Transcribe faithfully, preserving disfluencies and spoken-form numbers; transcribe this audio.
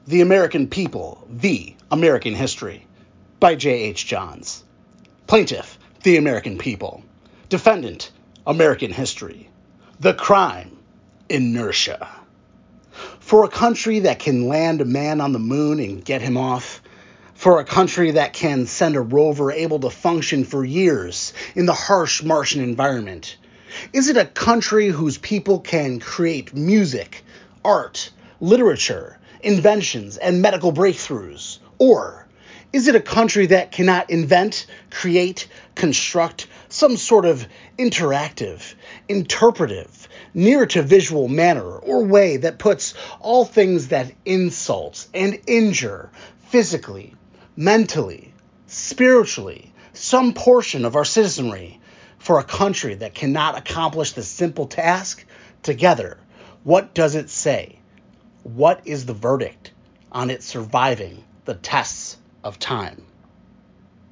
The American People, the American History, by J H. Johns. Plaintiff, the American People. Defendant, American History. The crime, inertia. For a country that can land a man on the moon and get him off, for a country that can send a rover able to function for years in the harsh Martian environment, is it a country whose people can create music, art, literature, inventions, and medical breakthroughs? Or is it a country that cannot invent, create, construct some sort of interactive, interpretive, near-to-visual manner or way that puts all things that insult and injure physically, mentally, spiritually, some portion of our citizenry, for a country that cannot accomplish the simple task together? What does it say? What is the verdict on it surviving the tests of time?